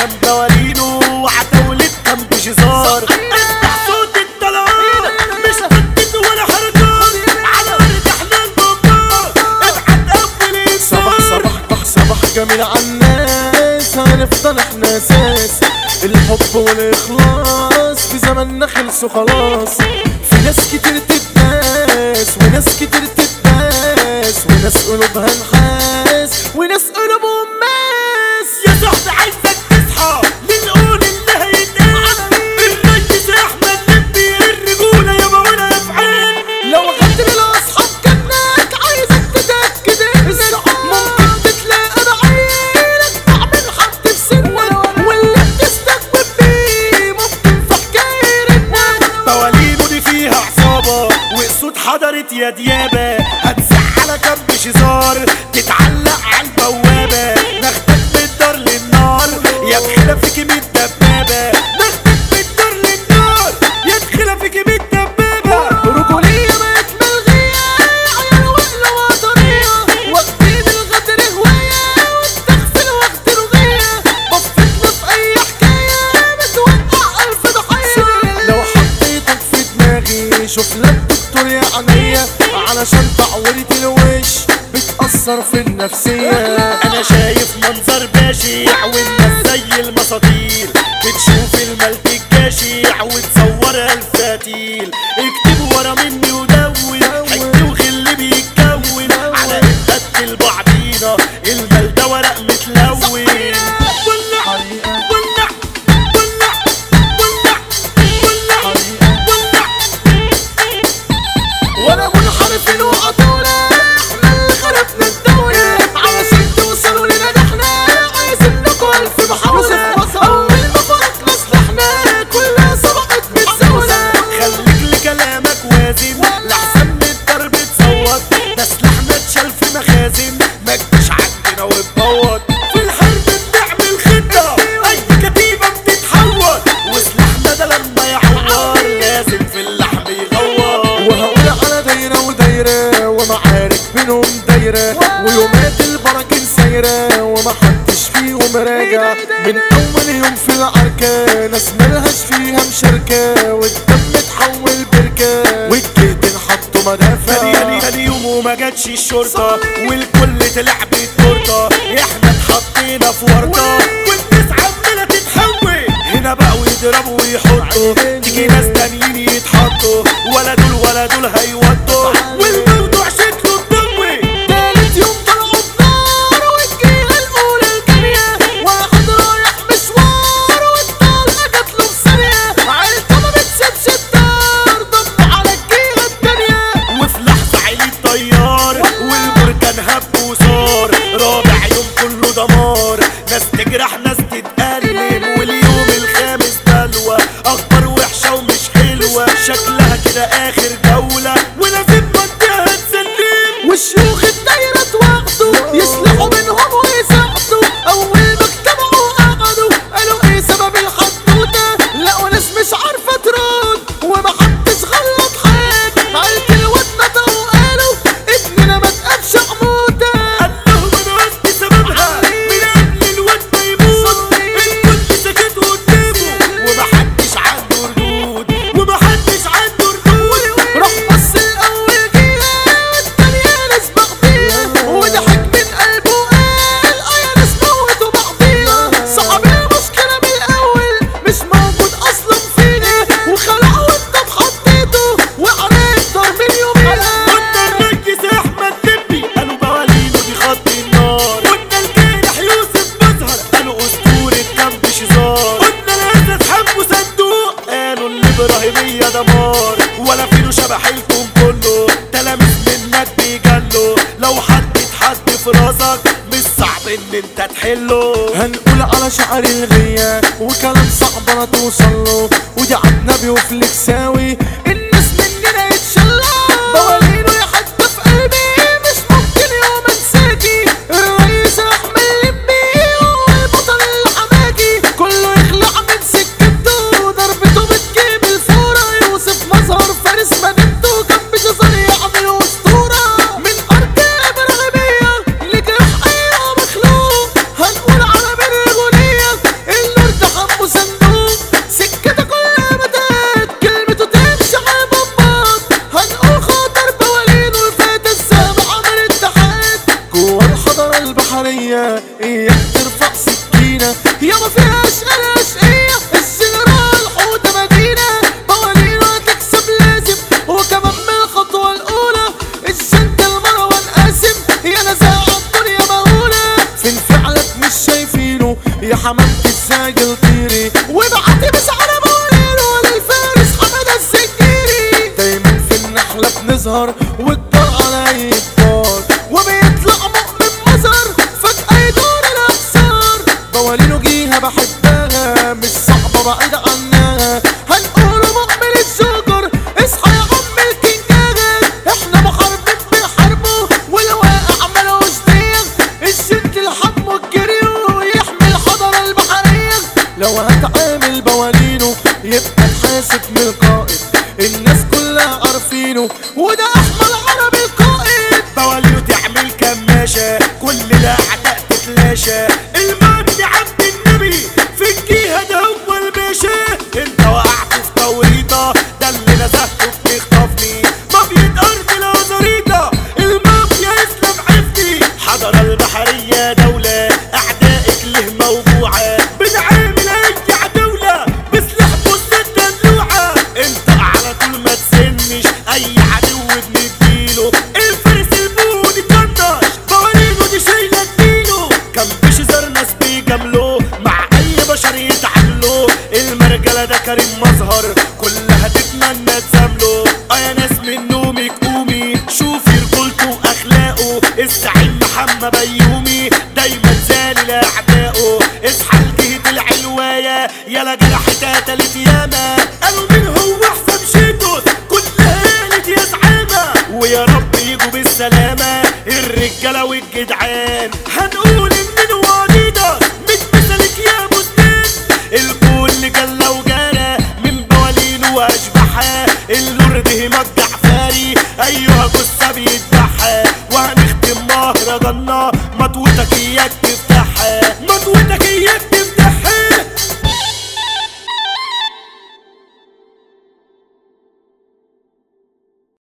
كلام دوالينه وعتاولة كم شزار. اسمع صوت الطلقات مش هتدي ولا حركات على ارض احنا البابات. ابعت قبل الانسان صباح جميل عالناس هنفضل احنا اساس الحب والاخلاص في زماننا خلصوا خلاص. في ناس كتير تتداس وناس كتير تتداس وناس قلوبها نحاس وناس قلوبهم ماس. يا صاحبي عايزك تصحى لنقول اللي هيتقال. الريس احمد لبي الرجولة يابا ولا افعال. لو غدر الاصحاب كناك عايزك تتأكد ممكن تتلاقى بعينك تعمل حد في سنك واللي بتستجوب بيه ممكن في حكاية رنك. موالينه دي فيها عصابة وقصود حضرت يا ديابة. هتزعلك كم بشزار تتعلق عالبوابة. ناخدك من الدار للنار يا دخلة فيك 100 دبابة. ناخدك من الدار للنار يا دخلة فيك 100 دبابة. رجولية بقت ملغية عيال وقلة وطنية واخدين الغدر هواية والتغفل واخد رغية. بصيتنا في أي حكاية بتوقع ألف ضحية. لو حطيتك في دماغي شوف لك دكتور يا عينيا علشان تعورة الوش بتأثر في النفسية. انا شايف منظر بشع والناس زي المساطيل بتشوف الملك الجشع وتصورها الفتيل. اكتب ورا مني ودون حكي وخلي بيتكون على قد بعضينا المال ده ورق متلون. ولع ولع ولع ولع ولع ولع. وانا منحرفين وقطولة احنا اللي خربنا الدولة علشان توصلوا لنجاحنا عايزين لكم ألف محاولة. أول ما فرق مصلحنا كلها سبقت متزاولة. خليك لكلامك وازن لحسن من الضرب تصوت. ده سلاحنا اتشال في مخازن ما تجيش عندنا وتبوظ. في الحرب بنعمل خطة اي كتيبة بتتحوط وسلاحنا ده لما يعور لازم في اللحم يغوط. وهقول على دايرة ودايرة ومعارك بينهم دايرة ويومات البراكين سايرة ومحدش فيهم راجع. من أول يوم في العركة ناس ملهاش فيها مشاركة والدم اتحول بركة والجهد نحطوا مدافع. تاني يوم وما جاتش الشرطة والكل طلع بالتورتة. احنا اتحطينا في ورطة والناس عمالة تتحول. هنا بقوا يضربوا ويحطوا تيجي ناس تانيين يتحطوا ولا دول هيوطوا والموضوع شكله مضوي. تالت يوم طلعوا النار والجهة الأولى الجارية واحد رايح مشوار والطلقة جاتله في ثانية. عيلته ما بتسيبش الدار ضم على الجهة التانية. وفي لحظة عيلي الطيار والبركان هب وصار. رابع يوم كله دمار ناس تجرح ناس تتألم واليوم الخامس بلوى. أخبار وحشة ومش حلوة شكلها كده آخر جولة ولازم منطقة تسلم. والشيوخ الدايرة اتواخدوا يسلحوا منهم ويساعدوا. أول ما اجتمعوا قعدوا قالوا إيه سبب الحدوتة. لقوا ناس مش عارفة ترد ومحدش غلط حاجة. عيلة الواد ندروا وقالوا ابننا ما تقابش عمودة. قال لهم أنا قصدي سببها من قبل الواد ما يموت. الكل سكت قدامه ومحدش عنده ردود ومحدش عنده ردود. راح بص الأول جيها والتانية ناس بعضيها وضحك من قلبه قال يا ناس موتوا بعضيها. صعب المشكلة من الأول مش موجود أصلا فينا وخلعوا وانت بحطيته وعرفت دار من يومها. قلنا الريس احمد لبي قالوا موالينه دي خط النار. قلنا الجارح يوسف مظهر قالوا اسطورة كامب شزار. قلنا الاسد حمو صندوق قالوا الابراهيمية دمار. ولا فينه شبح الكون كله تلاميذ منك بيجلوا. لو حد اتحط في راسك مش صعب ان انت تحله. هنقول على شعر الغية وكلام صعب انا توصله ودي عالنبي وفلكساوي الناس مننا يتشلى. موالينه يا حتة في قلبي مش ممكن يوم انساكي. الرئيس احمد لبي هو البطل الحماكي كله يخلع من سكته ضربته بتجيب الفورة. يوسف مظهر فارس مدينته كان بشزر يعمل اسطورة من ارض ابراهيمية لجرح اي مخلوق. هنقول على بالرجولية اللي يا ما فيهاش اشقية الجنرال حوت مدينة بوالينو هتكسب لازم وكمان من الخطوة الاولى الجنتل مروان قاسم يا نزاع الدنيا مهولة فين فعلك مش شايفينه يا حمامتي ازاي طيري وابعتي مش على بوالينو للفارس حمادة السجيري دايما في النحلة بنظهر والدار على يكبر وبيطلع مؤمن مظهر فجأة يدور الأبصار بوالينو جيها بحبها مش صعبة بعيد عنها هنقوله مؤمن الجوكر اصحى يا عم الكنجاغة احنا محاربين بنحاربه والواقع ملوش ديغ الجد الحجم والجريو يحمي الحضارة البحرية لو هتعامل بوالينو يبقى تحاسب من القائد الناس كلها عارفينه وده احمد عربي القائد بوالينو تعمل كماشة كل الاعداء تتلاشى المجد عبد النبي في الجهة ده هو الباشا انت وقعت في توريطة ده اللي نزهته بتخطفني مافيا ارض الازاريطة المافيا اسلام عفني حضارة البحرية دولة اعدائك له موجوعة بنعامل اي عدولة بسلاح بص الدلوعة انت على طول ما تسنش اي عدو بنديله الفارس البوني طنش بوالينو دي شايلة اديله كان بيشزر ناس بيجاملوه مع اي بشر يتعاملوه المرجلة ده كريم مظهر كلها تتمنى تزامله يا ناس من نومك قومي شوفي رجولته واخلاقه الزعيم محمد بيومي دايما زاني لاعدائه اصحى لجهة العلواية يلا جرحتها تالت ياما قالوا مين هو احسن شيتوس كلها قالت يا زعامة ويا رب يجوا بالسلامة الرجالة والجدعان هنقول ان واديداس مش مثلك يا بستان الكل جلة وجانا من بوالينو واشباحها اللورد همك جعفري ايها جثة بيد